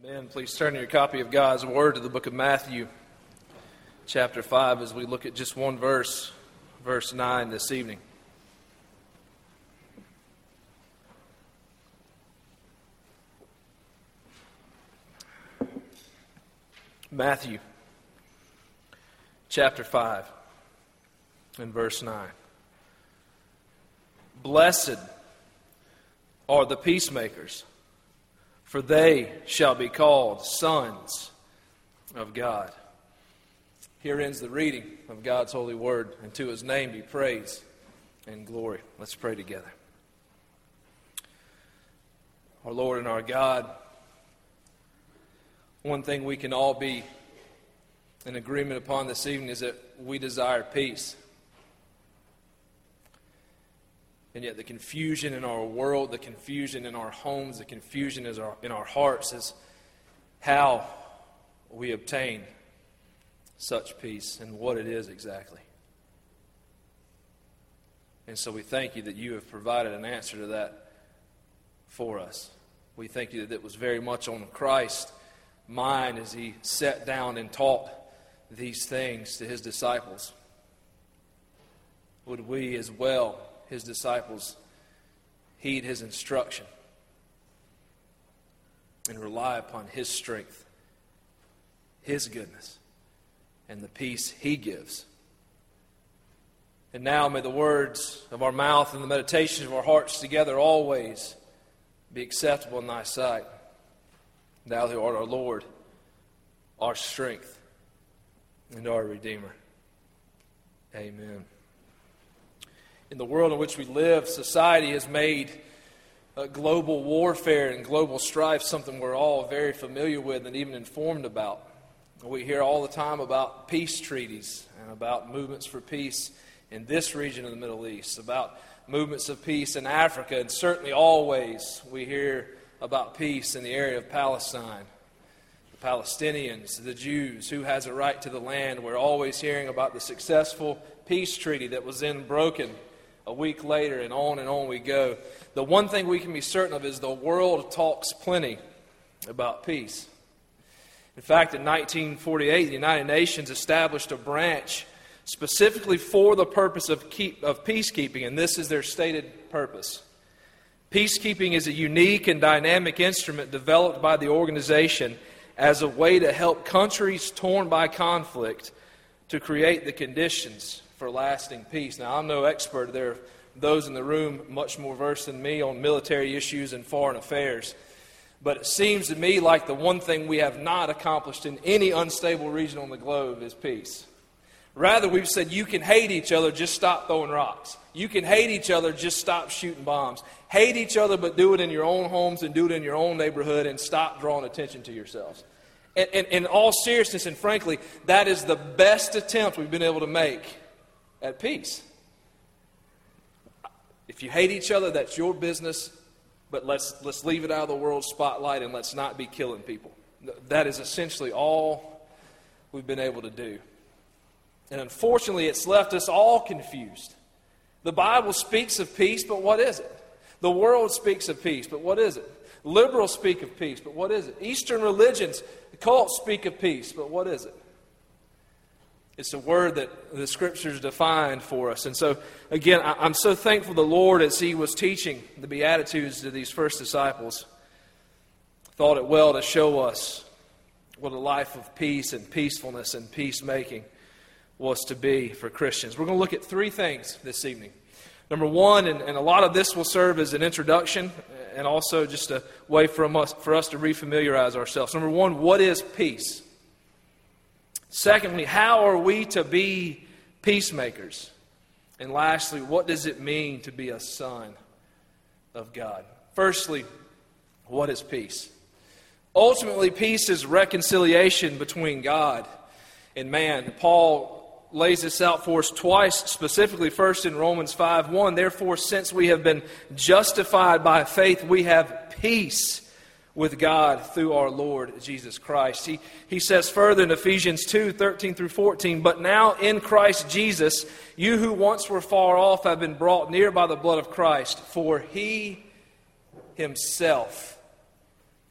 Amen. Please turn your copy of God's Word to the book of Matthew, chapter 5, as we look at just one verse, verse 9 this evening. Matthew, chapter 5, and verse 9. Blessed are the peacemakers, for they shall be called sons of God. Here ends the reading of God's holy word, and to His name be praise and glory. Let's pray together. Our Lord and our God, one thing we can all be in agreement upon this evening is that we desire peace. And yet the confusion in our world, the confusion in our homes, the confusion in our hearts is how we obtain such peace and what it is exactly. And so we thank you that you have provided an answer to that for us. We thank you that it was very much on Christ's mind as He sat down and taught these things to His disciples. Would we as well, His disciples, heed His instruction and rely upon His strength, His goodness, and the peace He gives. And now may the words of our mouth and the meditations of our hearts together always be acceptable in Thy sight. Thou who art our Lord, our strength, and our Redeemer. Amen. In the world in which we live, society has made global warfare and global strife something we're all very familiar with and even informed about. We hear all the time about peace treaties and about movements for peace in this region of the Middle East, about movements of peace in Africa, and certainly always we hear about peace in the area of Palestine. The Palestinians, the Jews, who has a right to the land. We're always hearing about the successful peace treaty that was then broken a week later, and on we go. The one thing we can be certain of is the world talks plenty about peace. In fact, in 1948, the United Nations established a branch specifically for the purpose of peacekeeping, and this is their stated purpose. Peacekeeping is a unique and dynamic instrument developed by the organization as a way to help countries torn by conflict to create the conditions for lasting peace. Now, I'm no expert. There are those in the room much more versed than me on military issues and foreign affairs. But it seems to me like the one thing we have not accomplished in any unstable region on the globe is peace. Rather, we've said you can hate each other, just stop throwing rocks. You can hate each other, just stop shooting bombs. Hate each other, but do it in your own homes and do it in your own neighborhood and stop drawing attention to yourselves. And in all seriousness and frankly, that is the best attempt we've been able to make at peace. If you hate each other, that's your business, but let's leave it out of the world's spotlight and let's not be killing people. That is essentially all we've been able to do. And unfortunately, it's left us all confused. The Bible speaks of peace, but what is it? The world speaks of peace, but what is it? Liberals speak of peace, but what is it? Eastern religions, the cults speak of peace, but what is it? It's a word that the Scriptures defined for us. And so, again, I'm so thankful to the Lord as He was teaching the Beatitudes to these first disciples. Thought it well to show us what a life of peace and peacefulness and peacemaking was to be for Christians. We're going to look at three things this evening. Number one, and a lot of this will serve as an introduction and also just a way for us to refamiliarize ourselves. Number one, what is peace? Secondly, how are we to be peacemakers? And lastly, what does it mean to be a son of God? Firstly, what is peace? Ultimately, peace is reconciliation between God and man. Paul lays this out for us twice, specifically first in Romans 5:1. Therefore, since we have been justified by faith, we have peace with God through our Lord Jesus Christ. He says further in Ephesians 2:13 through 14, but now in Christ Jesus, you who once were far off have been brought near by the blood of Christ, for He Himself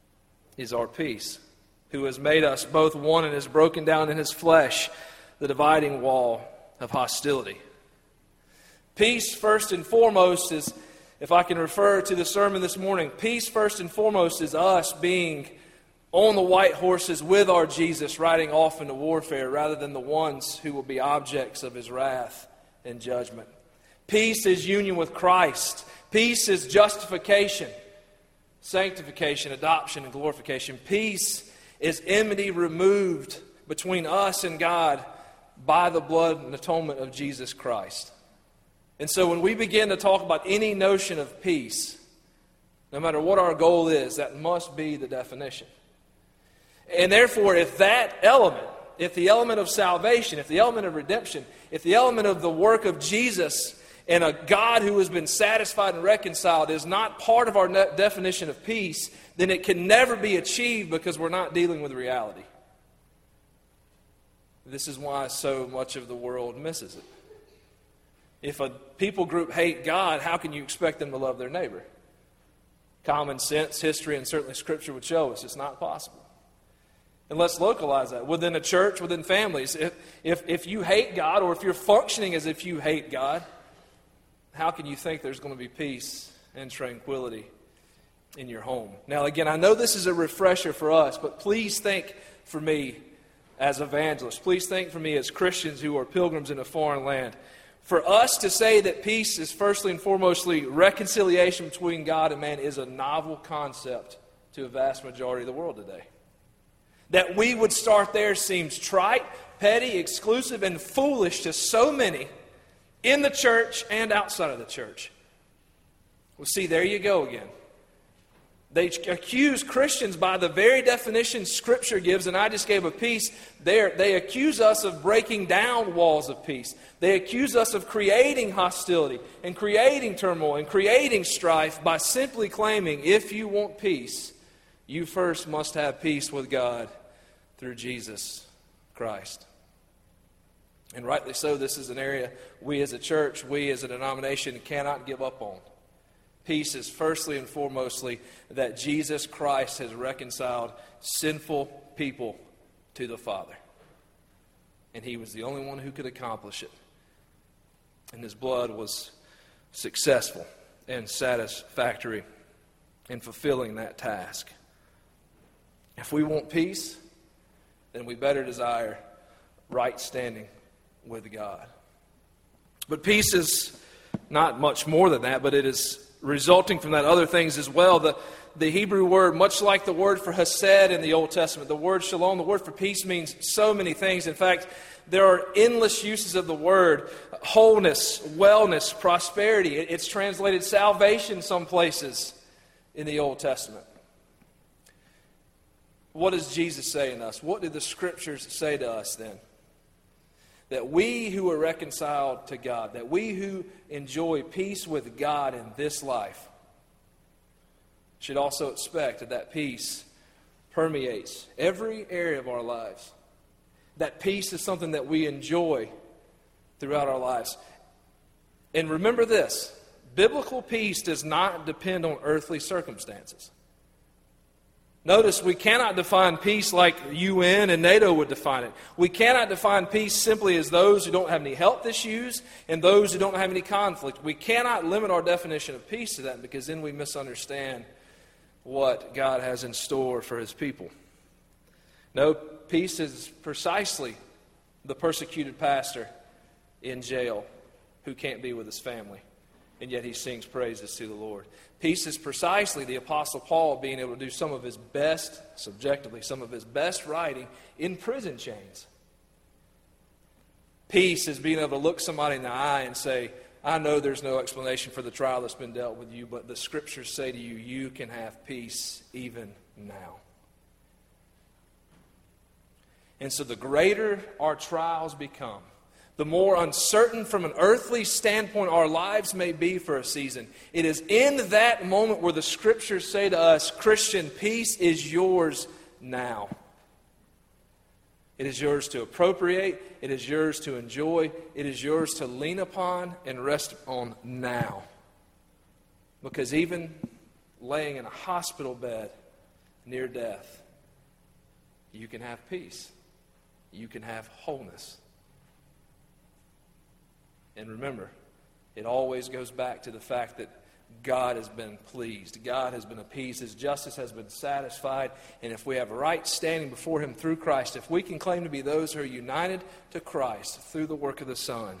is our peace, who has made us both one and has broken down in his flesh the dividing wall of hostility. Peace, first and foremost, is, if I can refer to the sermon this morning, peace, first and foremost, is us being on the white horses with our Jesus, riding off into warfare, rather than the ones who will be objects of his wrath and judgment. Peace is union with Christ. Peace is justification, sanctification, adoption, and glorification. Peace is enmity removed between us and God by the blood and atonement of Jesus Christ. And so when we begin to talk about any notion of peace, no matter what our goal is, that must be the definition. And therefore, if that element, if the element of salvation, if the element of redemption, if the element of the work of Jesus and a God who has been satisfied and reconciled is not part of our definition of peace, then it can never be achieved because we're not dealing with reality. This is why so much of the world misses it. If a people group hate God, how can you expect them to love their neighbor? Common sense, history, and certainly Scripture would show us it's not possible. And let's localize that. Within a church, within families, if you hate God, or if you're functioning as if you hate God, how can you think there's going to be peace and tranquility in your home? Now, again, I know this is a refresher for us, but please think for me as evangelists. Please think for me as Christians who are pilgrims in a foreign land. For us to say that peace is firstly and foremostly reconciliation between God and man is a novel concept to a vast majority of the world today. That we would start there seems trite, petty, exclusive, and foolish to so many in the church and outside of the church. Well, see, there you go again. They accuse Christians by the very definition Scripture gives, and I just gave of peace. They accuse us of breaking down walls of peace. They accuse us of creating hostility and creating turmoil and creating strife by simply claiming, if you want peace, you first must have peace with God through Jesus Christ. And rightly so, this is an area we as a church, we as a denomination cannot give up on. Peace is firstly and foremostly that Jesus Christ has reconciled sinful people to the Father. And He was the only one who could accomplish it. And His blood was successful and satisfactory in fulfilling that task. If we want peace, then we better desire right standing with God. But peace is not much more than that, but it is resulting from that other things as well. The Hebrew word, much like the word for hesed in the Old Testament, the word shalom, the word for peace means so many things. In fact, there are endless uses of the word: wholeness, wellness, prosperity. It's translated salvation some places in the Old Testament. What does Jesus say in us? What did the Scriptures say to us then? That we who are reconciled to God, that we who enjoy peace with God in this life, should also expect that that peace permeates every area of our lives. That peace is something that we enjoy throughout our lives. And remember this, biblical peace does not depend on earthly circumstances. Notice, we cannot define peace like UN and NATO would define it. We cannot define peace simply as those who don't have any health issues and those who don't have any conflict. We cannot limit our definition of peace to that, because then we misunderstand what God has in store for His people. No, peace is precisely the persecuted pastor in jail who can't be with his family, and yet he sings praises to the Lord. Peace is precisely the Apostle Paul being able to do some of his best, subjectively, some of his best writing in prison chains. Peace is being able to look somebody in the eye and say, I know there's no explanation for the trial that's been dealt with you, but the Scriptures say to you, you can have peace even now. And so the greater our trials become, the more uncertain from an earthly standpoint our lives may be for a season, it is in that moment where the Scriptures say to us, Christian, peace is yours now. It is yours to appropriate. It is yours to enjoy. It is yours to lean upon and rest on now. Because even laying in a hospital bed, near death, you can have peace. You can have wholeness. And remember, it always goes back to the fact that God has been pleased. God has been appeased. His justice has been satisfied. And if we have a right standing before Him through Christ, if we can claim to be those who are united to Christ through the work of the Son,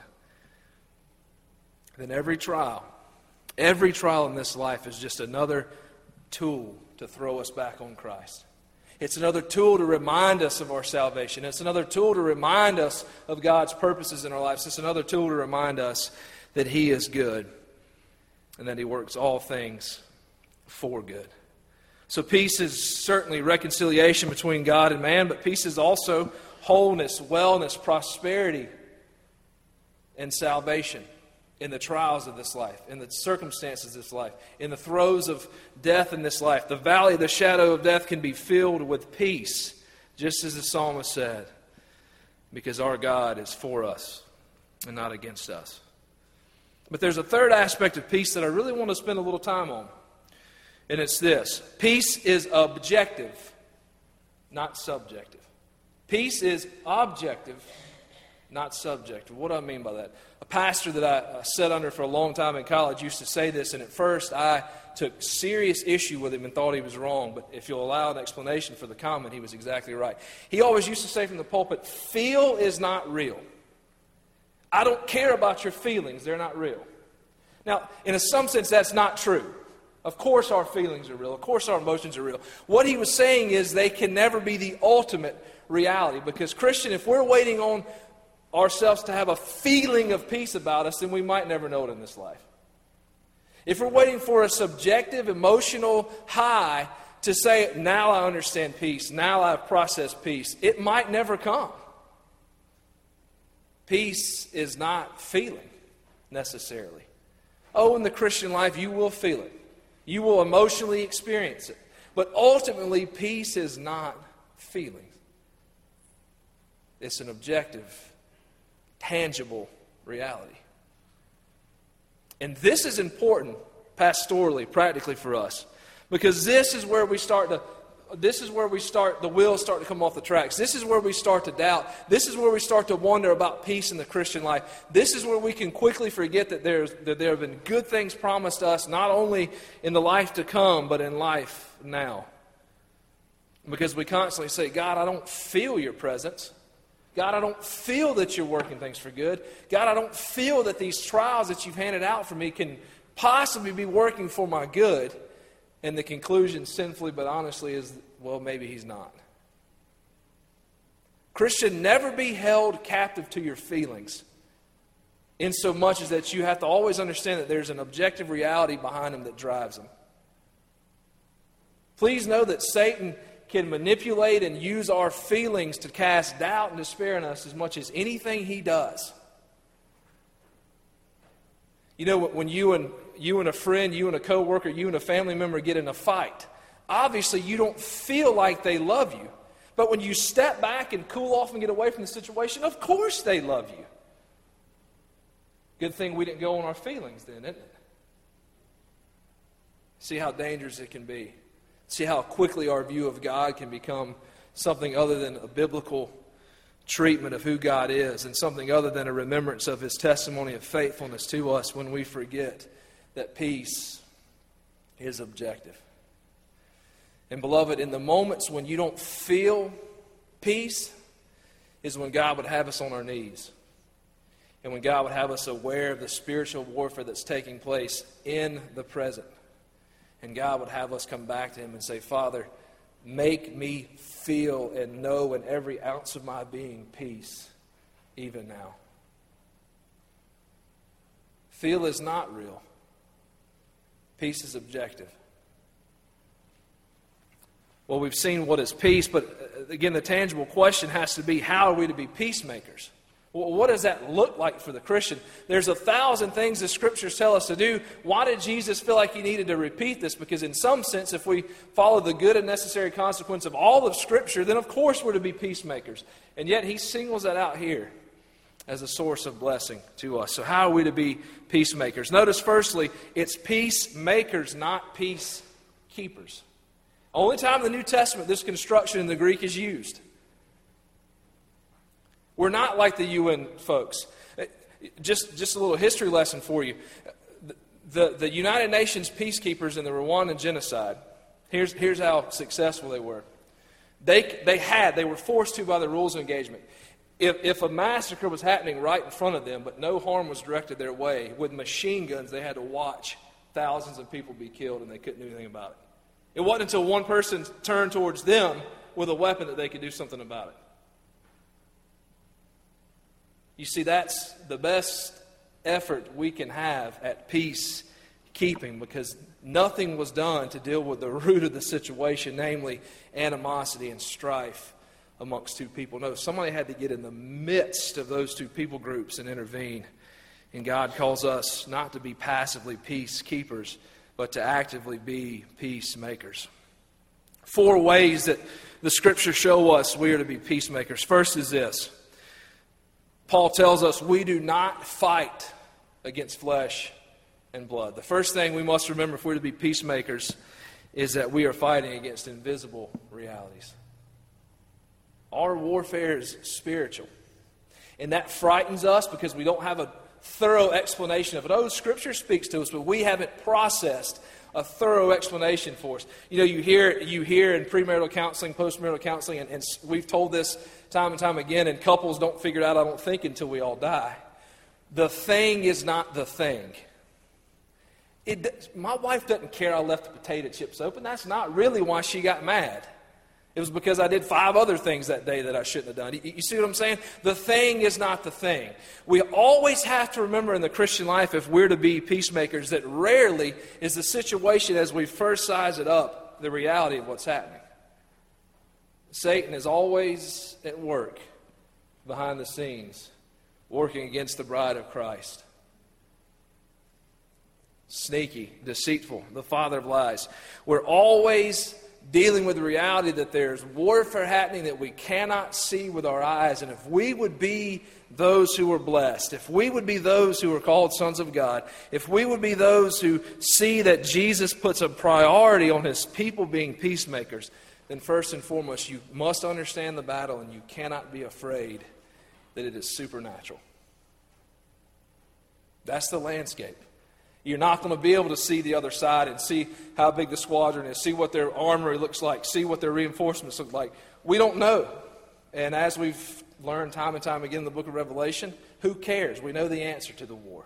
then every trial in this life is just another tool to throw us back on Christ. It's another tool to remind us of our salvation. It's another tool to remind us of God's purposes in our lives. It's another tool to remind us that He is good and that He works all things for good. So peace is certainly reconciliation between God and man, but peace is also wholeness, wellness, prosperity, and salvation in the trials of this life, in the circumstances of this life, in the throes of death in this life. The valley of the shadow of death can be filled with peace, just as the psalmist said, because our God is for us and not against us. But there's a third aspect of peace that I really want to spend a little time on, and it's this. Peace is objective, not subjective. Peace is objective, not subjective. What do I mean by that? A pastor that I sat under for a long time in college used to say this, and at first I took serious issue with him and thought he was wrong, but if you'll allow an explanation for the comment, he was exactly right. He always used to say from the pulpit, feel is not real. I don't care about your feelings, they're not real. Now, in some sense, that's not true. Of course our feelings are real. Of course our emotions are real. What he was saying is they can never be the ultimate reality, because Christian, if we're waiting on ourselves to have a feeling of peace about us, then we might never know it in this life. If we're waiting for a subjective, emotional high to say, now I understand peace, now I've processed peace, it might never come. Peace is not feeling, necessarily. Oh, in the Christian life, you will feel it. You will emotionally experience it. But ultimately, peace is not feeling. It's an objective, tangible reality. And this is important pastorally, practically for us, because this is where the wheels start to come off the tracks. This is where we start to doubt. This is where we start to wonder about peace in the Christian life. This is where we can quickly forget that there have been good things promised us, not only in the life to come, but in life now. Because we constantly say, God, I don't feel your presence. God, I don't feel that you're working things for good. God, I don't feel that these trials that you've handed out for me can possibly be working for my good. And the conclusion, sinfully but honestly, is, well, maybe He's not. Christian, never be held captive to your feelings, in so much as that you have to always understand that there's an objective reality behind them that drives them. Please know that Satan can manipulate and use our feelings to cast doubt and despair in us as much as anything he does. You know, when you and a friend, you and a coworker, you and a family member get in a fight, obviously you don't feel like they love you. But when you step back and cool off and get away from the situation, of course they love you. Good thing we didn't go on our feelings then, isn't it? See how dangerous it can be. See how quickly our view of God can become something other than a biblical treatment of who God is, and something other than a remembrance of His testimony of faithfulness to us, when we forget that peace is objective. And beloved, in the moments when you don't feel peace is when God would have us on our knees. And when God would have us aware of the spiritual warfare that's taking place in the present. And God would have us come back to Him and say, Father, make me feel and know in every ounce of my being peace, even now. Feel is not real. Peace is objective. Well, we've seen what is peace, but again, the tangible question has to be, how are we to be peacemakers? Well, what does that look like for the Christian? There's 1,000 things the Scriptures tell us to do. Why did Jesus feel like He needed to repeat this? Because in some sense, if we follow the good and necessary consequence of all of Scripture, then of course we're to be peacemakers. And yet He singles that out here as a source of blessing to us. So how are we to be peacemakers? Notice firstly, it's peacemakers, not peacekeepers. Only time in the New Testament this construction in the Greek is used. We're not like the UN folks. Just a little history lesson for you. The United Nations peacekeepers in the Rwandan genocide, here's how successful they were. They were forced to by the rules of engagement. If a massacre was happening right in front of them, but no harm was directed their way, with machine guns they had to watch thousands of people be killed, and they couldn't do anything about it. It wasn't until one person turned towards them with a weapon that they could do something about it. You see, that's the best effort we can have at peacekeeping, because nothing was done to deal with the root of the situation, namely animosity and strife amongst two people. No, somebody had to get in the midst of those two people groups and intervene. And God calls us not to be passively peacekeepers, but to actively be peacemakers. 4 ways that the Scriptures show us we are to be peacemakers. First is this. Paul tells us we do not fight against flesh and blood. The first thing we must remember if we're to be peacemakers is that we are fighting against invisible realities. Our warfare is spiritual. And that frightens us because we don't have a thorough explanation of it. Oh, Scripture speaks to us, but we haven't processed a thorough explanation for us. You know, you hear in premarital counseling, postmarital counseling, and we've told this time and time again, and couples don't figure it out, I don't think, until we all die. The thing is not the thing. My wife doesn't care I left the potato chips open. That's not really why she got mad. It was because I did 5 other things that day that I shouldn't have done. You see what I'm saying? The thing is not the thing. We always have to remember in the Christian life, if we're to be peacemakers, that rarely is the situation as we first size it up the reality of what's happening. Satan is always at work behind the scenes, working against the bride of Christ. Sneaky, deceitful, the father of lies. We're always dealing with the reality that there's warfare happening that we cannot see with our eyes. And if we would be those who are blessed, if we would be those who are called sons of God, if we would be those who see that Jesus puts a priority on His people being peacemakers, then first and foremost, you must understand the battle, and you cannot be afraid that it is supernatural. That's the landscape. You're not going to be able to see the other side and see how big the squadron is, see what their armory looks like, see what their reinforcements look like. We don't know. And as we've learned time and time again in the book of Revelation, who cares? We know the answer to the war.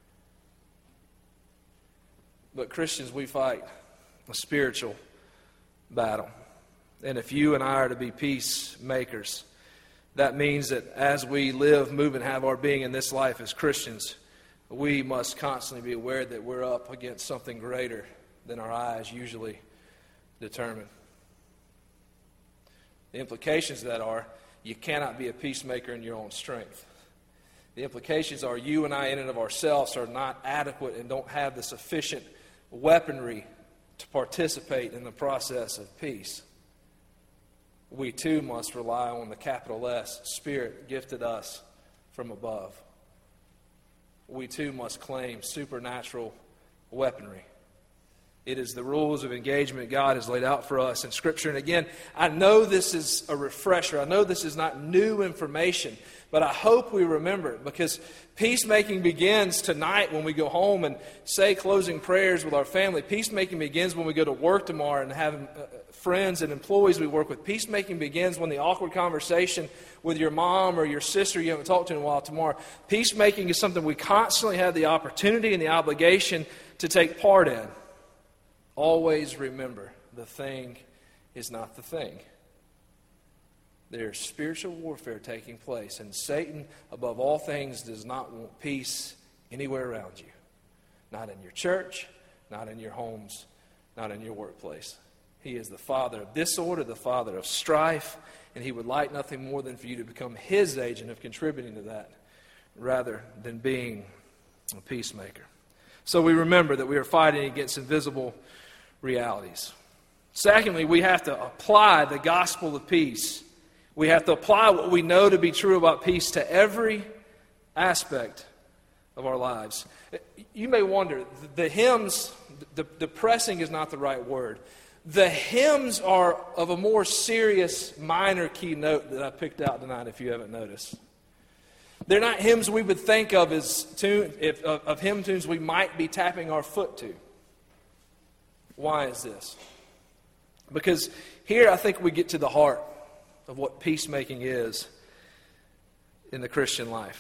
But Christians, we fight a spiritual battle. And if you and I are to be peacemakers, that means that as we live, move, and have our being in this life as Christians, we must constantly be aware that we're up against something greater than our eyes usually determine. The implications of that are you cannot be a peacemaker in your own strength. The implications are you and I in and of ourselves are not adequate and don't have the sufficient weaponry to participate in the process of peace. We too must rely on the capital S Spirit gifted us from above. We too must claim supernatural weaponry. It is the rules of engagement God has laid out for us in Scripture. And again, I know this is a refresher. I know this is not new information, but I hope we remember it, because peacemaking begins tonight when we go home and say closing prayers with our family. Peacemaking begins when we go to work tomorrow and have friends and employees we work with. Peacemaking begins when the awkward conversation with your mom or your sister you haven't talked to in a while tomorrow. Peacemaking is something we constantly have the opportunity and the obligation to take part in. Always remember, the thing is not the thing. There's spiritual warfare taking place, and Satan, above all things, does not want peace anywhere around you. Not in your church, not in your homes, not in your workplace. He is the father of disorder, the father of strife, and he would like nothing more than for you to become his agent of contributing to that, rather than being a peacemaker. So we remember that we are fighting against invisible realities. Secondly, we have to apply the gospel of peace. We have to apply what we know to be true about peace to every aspect of our lives. You may wonder, the hymns, depressing is not the right word. The hymns are of a more serious minor key note that I picked out tonight, if you haven't noticed. They're not hymns we would think of as of hymn tunes we might be tapping our foot to. Why is this? Because here I think we get to the heart of what peacemaking is in the Christian life.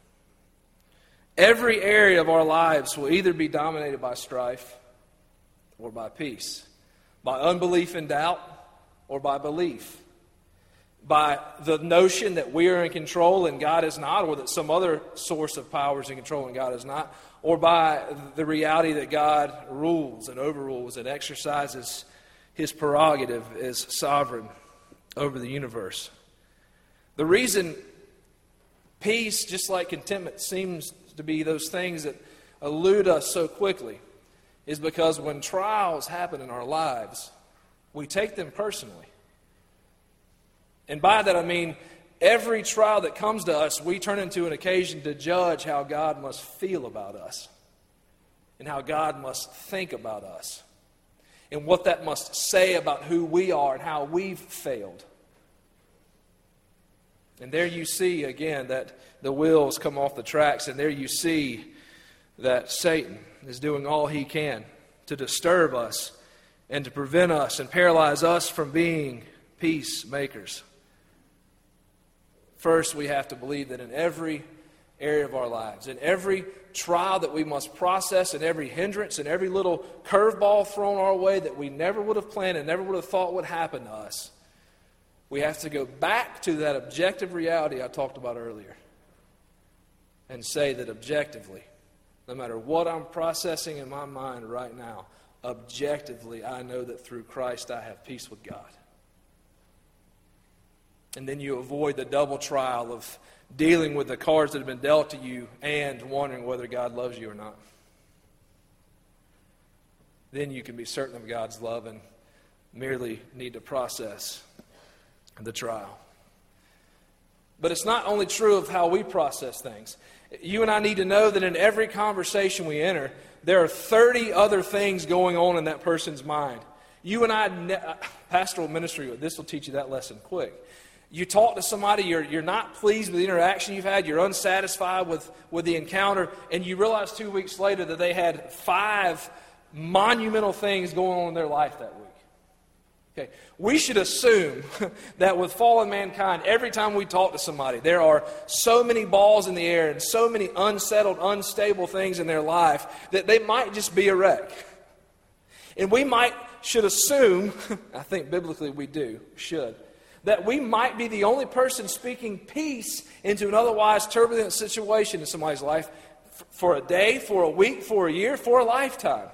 Every area of our lives will either be dominated by strife or by peace, by unbelief and doubt or by belief, by the notion that we are in control and God is not, or that some other source of power is in control and God is not, or by the reality that God rules and overrules and exercises His prerogative as sovereign over the universe. The reason peace, just like contentment, seems to be those things that elude us so quickly is because when trials happen in our lives, we take them personally. And by that I mean every trial that comes to us, we turn into an occasion to judge how God must feel about us and how God must think about us and what that must say about who we are and how we've failed. And there you see, again, that the wheels come off the tracks, and there you see that Satan is doing all he can to disturb us and to prevent us and paralyze us from being peacemakers. First, we have to believe that in every area of our lives, in every trial that we must process, in every hindrance, in every little curveball thrown our way that we never would have planned and never would have thought would happen to us, we have to go back to that objective reality I talked about earlier and say that objectively, no matter what I'm processing in my mind right now, objectively, I know that through Christ I have peace with God. And then you avoid the double trial of dealing with the cards that have been dealt to you and wondering whether God loves you or not. Then you can be certain of God's love and merely need to process the trial. But it's not only true of how we process things. You and I need to know that in every conversation we enter, there are 30 other things going on in that person's mind. You and I, pastoral ministry, this will teach you that lesson quick. You talk to somebody, you're not pleased with the interaction you've had, you're unsatisfied with the encounter, and you realize 2 weeks later that they had 5 monumental things going on in their life that week. Okay, we should assume that with fallen mankind, every time we talk to somebody, there are so many balls in the air and so many unsettled, unstable things in their life that they might just be a wreck. And we should assume, I think biblically we should, that we might be the only person speaking peace into an otherwise turbulent situation in somebody's life for a day, for a week, for a year, for a lifetime.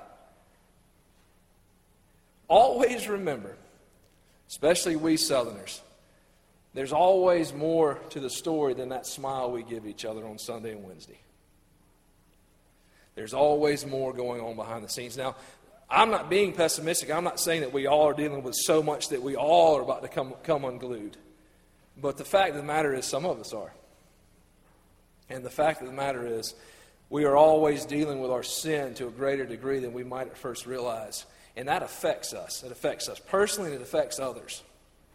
Always remember, especially we Southerners, there's always more to the story than that smile we give each other on Sunday and Wednesday. There's always more going on behind the scenes. Now, I'm not being pessimistic. I'm not saying that we all are dealing with so much that we all are about to come unglued. But the fact of the matter is some of us are. And the fact of the matter is we are always dealing with our sin to a greater degree than we might at first realize. And that affects us. It affects us personally and it affects others.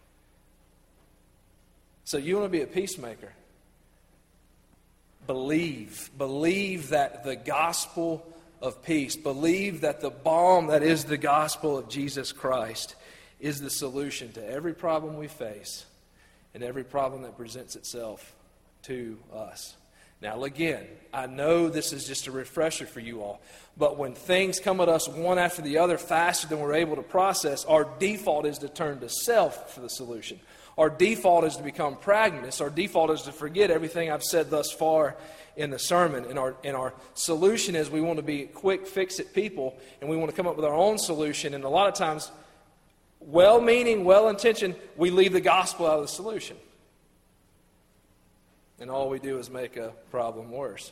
So you want to be a peacemaker. Believe that the gospel of peace, believe that the balm that is the gospel of Jesus Christ is the solution to every problem we face and every problem that presents itself to us. Now again, I know this is just a refresher for you all, but when things come at us one after the other faster than we're able to process, our default is to turn to self for the solution. Our default is to become pragmatists. Our default is to forget everything I've said thus far in the sermon. And our solution is we want to be quick, fix-it people, and we want to come up with our own solution. And a lot of times, well-meaning, well-intentioned, we leave the gospel out of the solution. And all we do is make a problem worse.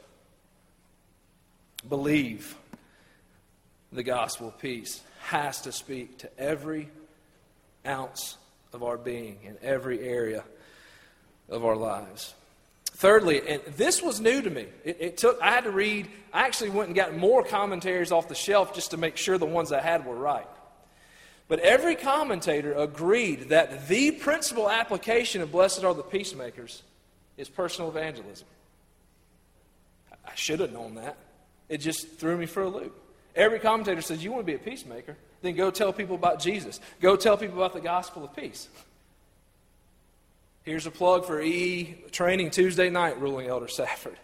Believe the gospel of peace has to speak to every ounce of our being in every area of our lives. Thirdly, and this was new to me. I had to read, I actually went and got more commentaries off the shelf just to make sure the ones I had were right. But every commentator agreed that the principal application of blessed are the peacemakers is personal evangelism. I should have known that. It just threw me for a loop. Every commentator says, you want to be a peacemaker? Then go tell people about Jesus. Go tell people about the gospel of peace. Here's a plug for training Tuesday night, Ruling Elder Safford.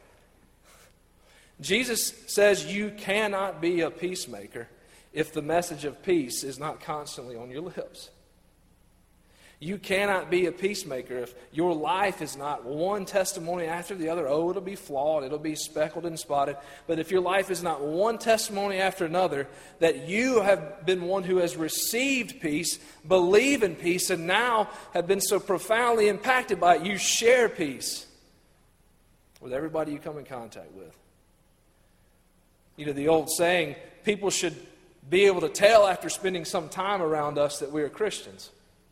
Jesus says you cannot be a peacemaker if the message of peace is not constantly on your lips. You cannot be a peacemaker if your life is not one testimony after the other. Oh, it'll be flawed, it'll be speckled and spotted. But if your life is not one testimony after another, that you have been one who has received peace, believe in peace, and now have been so profoundly impacted by it, you share peace with everybody you come in contact with. You know, the old saying, people should be able to tell after spending some time around us that we are Christians.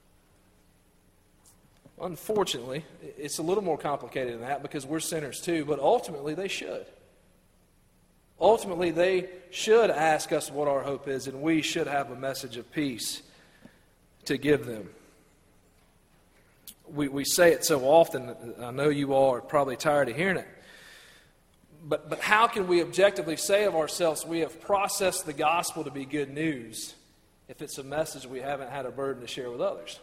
Unfortunately, it's a little more complicated than that because we're sinners too, but ultimately they should. Ultimately, they should ask us what our hope is, and we should have a message of peace to give them. We say it so often, I know you all are probably tired of hearing it, but how can we objectively say of ourselves we have processed the gospel to be good news if it's a message we haven't had a burden to share with others?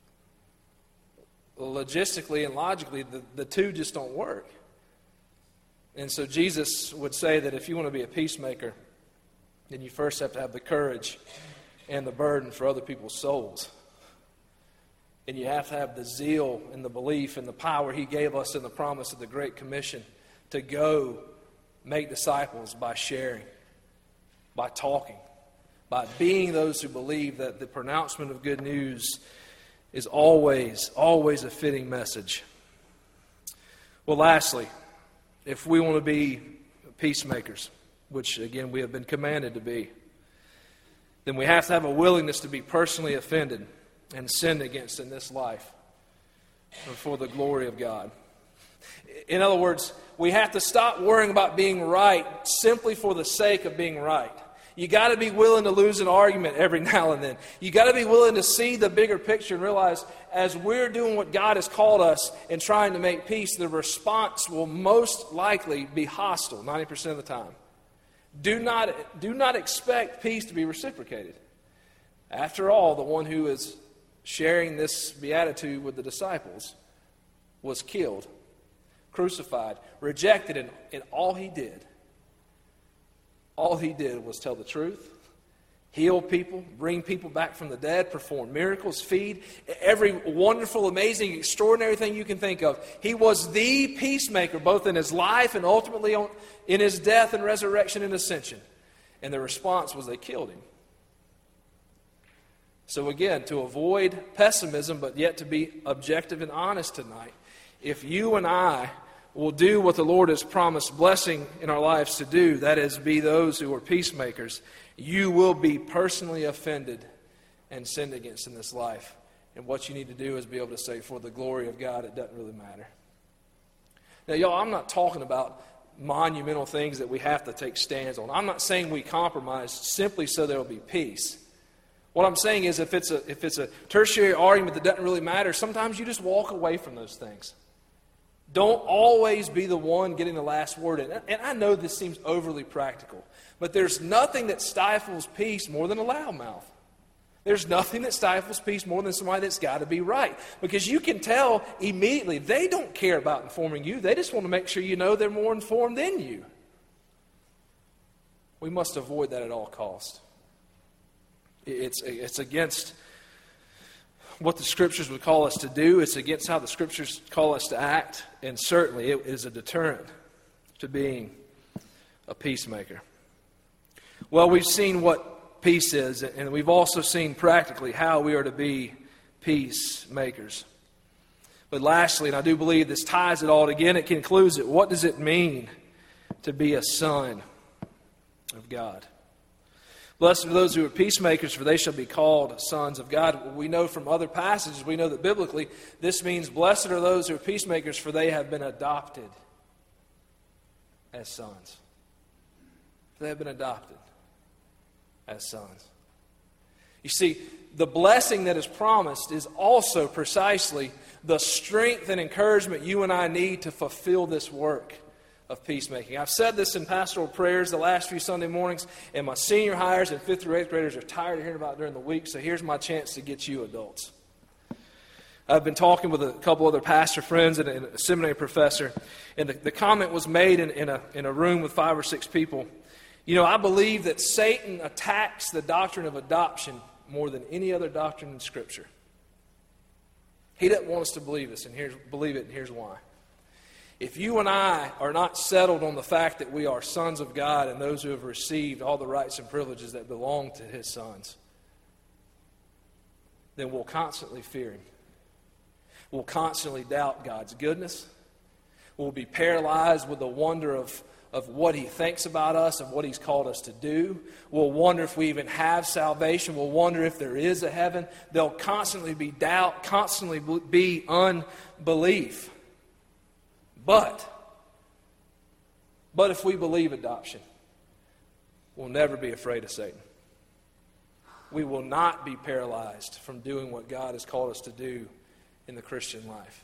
Logistically and logically, the two just don't work. And so Jesus would say that if you want to be a peacemaker, then you first have to have the courage and the burden for other people's souls. And you have to have the zeal and the belief and the power He gave us in the promise of the Great Commission to go make disciples by sharing, by talking, by being those who believe that the pronouncement of good news is always a fitting message. Well, lastly, if we want to be peacemakers, which again we have been commanded to be, then we have to have a willingness to be personally offended and sinned against in this life for the glory of God. In other words, we have to stop worrying about being right simply for the sake of being right. You got to be willing to lose an argument every now and then. You got to be willing to see the bigger picture and realize as we're doing what God has called us and trying to make peace, the response will most likely be hostile 90% of the time. Do not expect peace to be reciprocated. After all, the one who is sharing this beatitude with the disciples was killed, crucified, rejected in all He did. All He did was tell the truth, heal people, bring people back from the dead, perform miracles, feed, every wonderful, amazing, extraordinary thing you can think of. He was the peacemaker, both in His life and ultimately in His death and resurrection and ascension. And the response was they killed Him. So again, to avoid pessimism, but yet to be objective and honest tonight, if you and I will do what the Lord has promised blessing in our lives to do, that is, be those who are peacemakers, you will be personally offended and sinned against in this life. And what you need to do is be able to say, for the glory of God, it doesn't really matter. Now, y'all, I'm not talking about monumental things that we have to take stands on. I'm not saying we compromise simply so there will be peace. What I'm saying is if it's a tertiary argument that doesn't really matter, sometimes you just walk away from those things. Don't always be the one getting the last word. And I know this seems overly practical, but there's nothing that stifles peace more than a loudmouth. There's nothing that stifles peace more than somebody that's got to be right. Because you can tell immediately they don't care about informing you. They just want to make sure you know they're more informed than you. We must avoid that at all costs. It's against what the Scriptures would call us to do. It's against how the Scriptures call us to act. And certainly it is a deterrent to being a peacemaker. Well, we've seen what peace is, and we've also seen practically how we are to be peacemakers. But lastly, and I do believe this ties it all together, it concludes it. What does it mean to be a son of God? Blessed are those who are peacemakers, for they shall be called sons of God. We know from other passages, we know that biblically, this means blessed are those who are peacemakers, for they have been adopted as sons. They have been adopted as sons. You see, the blessing that is promised is also precisely the strength and encouragement you and I need to fulfill this work of peacemaking. I've said this in pastoral prayers the last few Sunday mornings, and my senior hires and 5th through 8th graders are tired of hearing about it during the week, so here's my chance to get you adults. I've been talking with a couple other pastor friends and a seminary professor, and the comment was made in a room with 5 or 6 people. You know, I believe that Satan attacks the doctrine of adoption more than any other doctrine in Scripture. He doesn't want us to believe this, and here's why. If you and I are not settled on the fact that we are sons of God and those who have received all the rights and privileges that belong to His sons, then we'll constantly fear Him. We'll constantly doubt God's goodness. We'll be paralyzed with the wonder of what He thinks about us and what He's called us to do. We'll wonder if we even have salvation. We'll wonder if there is a heaven. There'll constantly be doubt, constantly be unbelief. But if we believe adoption, we'll never be afraid of Satan. We will not be paralyzed from doing what God has called us to do in the Christian life.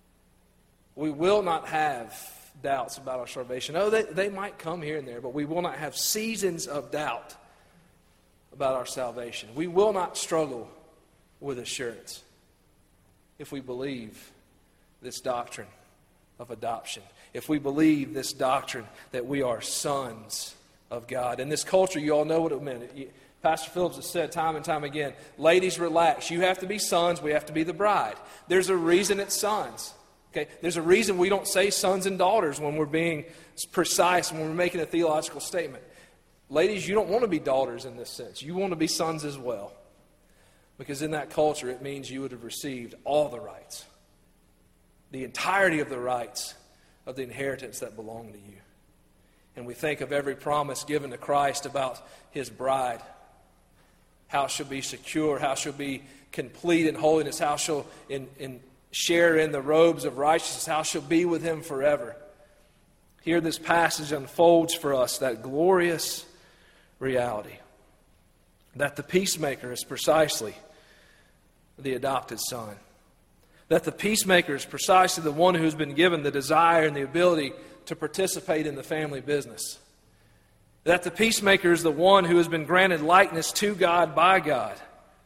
We will not have doubts about our salvation. Oh, they might come here and there, but we will not have seasons of doubt about our salvation. We will not struggle with assurance if we believe this doctrine of adoption. If we believe this doctrine that we are sons of God. In this culture, you all know what it meant. Pastor Phillips has said time and time again, ladies, relax. You have to be sons. We have to be the bride. There's a reason it's sons. Okay? There's a reason we don't say sons and daughters when we're being precise, when we're making a theological statement. Ladies, you don't want to be daughters in this sense. You want to be sons as well. Because in that culture, it means you would have received all the rights. The entirety of the rights of the inheritance that belong to you. And we think of every promise given to Christ about His bride. How she'll be secure, how she'll be complete in holiness, how she'll share in the robes of righteousness, how she'll be with Him forever. Here this passage unfolds for us that glorious reality. That the peacemaker is precisely the adopted son. That the peacemaker is precisely the one who's been given the desire and the ability to participate in the family business. That the peacemaker is the one who has been granted likeness to God by God.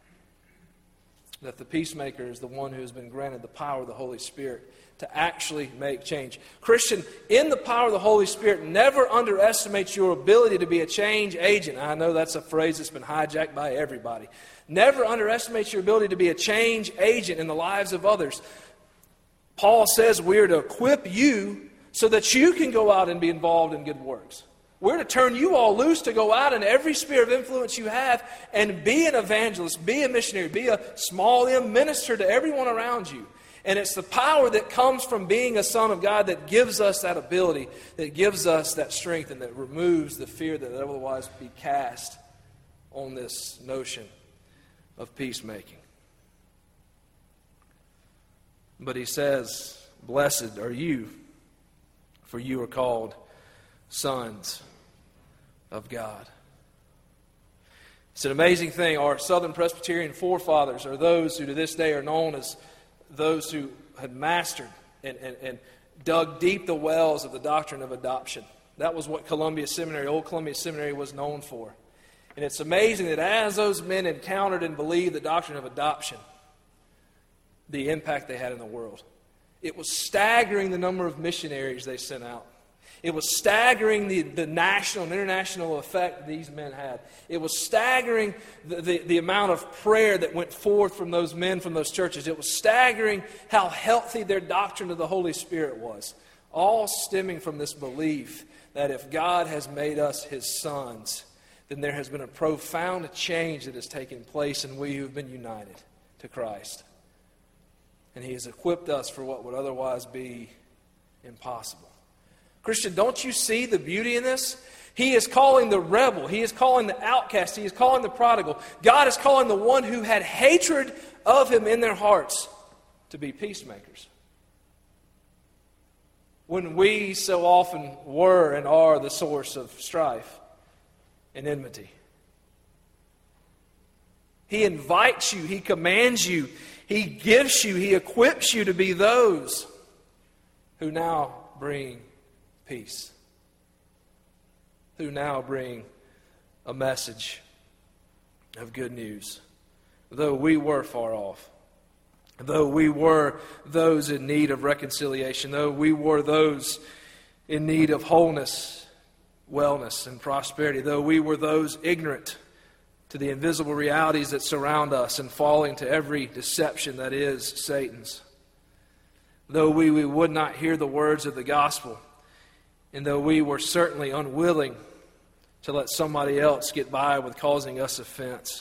That the peacemaker is the one who has been granted the power of the Holy Spirit to actually make change. Christian, in the power of the Holy Spirit, never underestimate your ability to be a change agent. I know that's a phrase that's been hijacked by everybody. Never underestimate your ability to be a change agent in the lives of others. Paul says we are to equip you so that you can go out and be involved in good works. We're to turn you all loose to go out in every sphere of influence you have and be an evangelist, be a missionary, be a small M minister to everyone around you. And it's the power that comes from being a son of God that gives us that ability, that gives us that strength, and that removes the fear that would otherwise be cast on this notion of peacemaking. But he says, blessed are you, for you are called sons of God. It's an amazing thing. Our Southern Presbyterian forefathers are those who to this day are known as those who had mastered and dug deep the wells of the doctrine of adoption. That was what Old Columbia Seminary was known for. And it's amazing that as those men encountered and believed the doctrine of adoption, the impact they had in the world. It was staggering the number of missionaries they sent out. It was staggering the national and international effect these men had. It was staggering the amount of prayer that went forth from those men, from those churches. It was staggering how healthy their doctrine of the Holy Spirit was. All stemming from this belief that if God has made us His sons, then there has been a profound change that has taken place in we who have been united to Christ. And He has equipped us for what would otherwise be impossible. Christian, don't you see the beauty in this? He is calling the rebel. He is calling the outcast. He is calling the prodigal. God is calling the one who had hatred of him in their hearts to be peacemakers. When we so often were and are the source of strife and enmity. He invites you, He commands you, He gives you, He equips you to be those who now bring peace. Who now bring a message of good news. Though we were far off, though we were those in need of reconciliation, though we were those in need of wholeness, wellness, and prosperity, though we were those ignorant to the invisible realities that surround us and falling to every deception that is Satan's, though we would not hear the words of the gospel, and though we were certainly unwilling to let somebody else get by with causing us offense,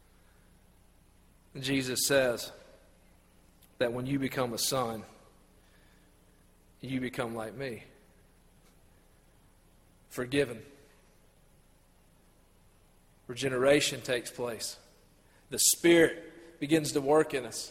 Jesus says that when you become a son, you become like me. Forgiven. Regeneration takes place. The Spirit begins to work in us.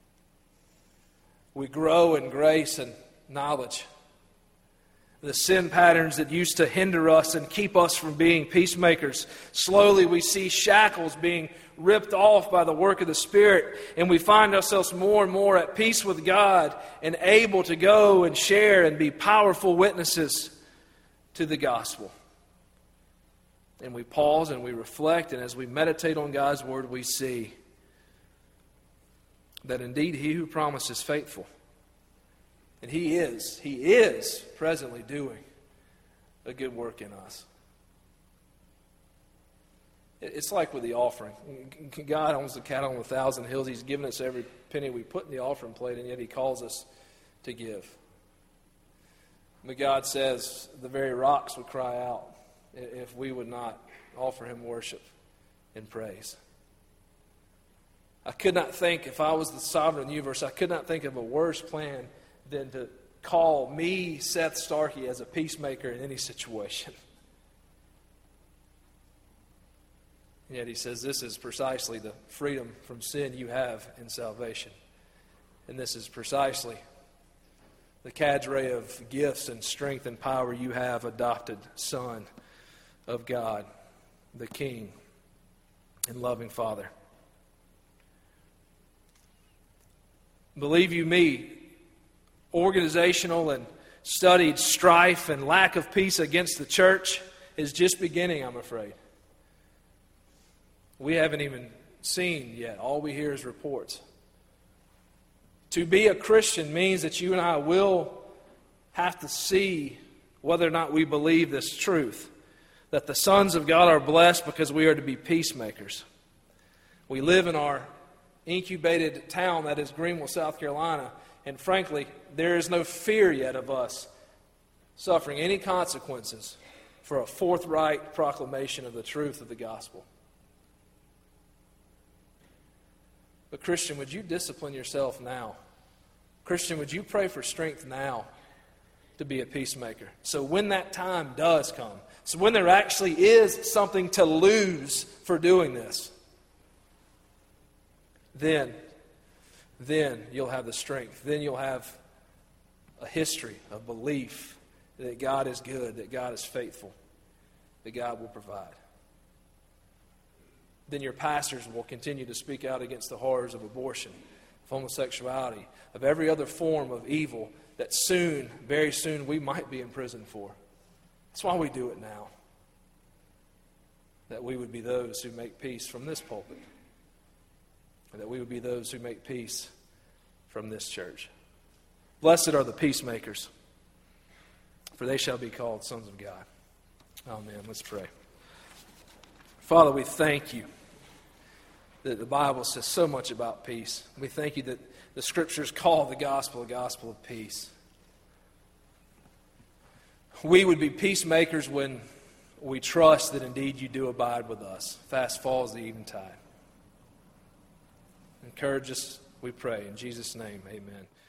We grow in grace and knowledge. The sin patterns that used to hinder us and keep us from being peacemakers, slowly we see shackles being ripped off by the work of the Spirit, and we find ourselves more and more at peace with God and able to go and share and be powerful witnesses to the gospel. And we pause and we reflect, and as we meditate on God's Word, we see that indeed He who promised is faithful. And He is presently doing a good work in us. It's like with the offering. God owns the cattle on 1,000 hills. He's given us every penny we put in the offering plate, and yet He calls us to give. But God says the very rocks would cry out if we would not offer Him worship and praise. I could not think, if I was the sovereign universe, I could not think of a worse plan than to call me, Seth Starkey, as a peacemaker in any situation. And yet He says this is precisely the freedom from sin you have in salvation. And this is precisely the cadre of gifts and strength and power you have, adopted Son of God, the King and loving Father. Believe you me, organizational and studied strife and lack of peace against the church is just beginning, I'm afraid. We haven't even seen yet. All we hear is reports. To be a Christian means that you and I will have to see whether or not we believe this truth, that the sons of God are blessed because we are to be peacemakers. We live in our incubated town that is Greenville, South Carolina, and frankly, there is no fear yet of us suffering any consequences for a forthright proclamation of the truth of the gospel. But Christian, would you discipline yourself now? Christian, would you pray for strength now to be a peacemaker? So when that time does come, so when there actually is something to lose for doing this, then you'll have the strength. Then you'll have a history of belief that God is good, that God is faithful, that God will provide. Then your pastors will continue to speak out against the horrors of abortion, of homosexuality, of every other form of evil that soon, very soon, we might be in prison for. That's why we do it now. That we would be those who make peace from this pulpit. And that we would be those who make peace from this church. Blessed are the peacemakers, for they shall be called sons of God. Amen. Let's pray. Father, we thank you that the Bible says so much about peace. We thank you that the Scriptures call the gospel a gospel of peace. We would be peacemakers when we trust that indeed you do abide with us. Fast falls the eventide. Encourage us, we pray. In Jesus' name, amen.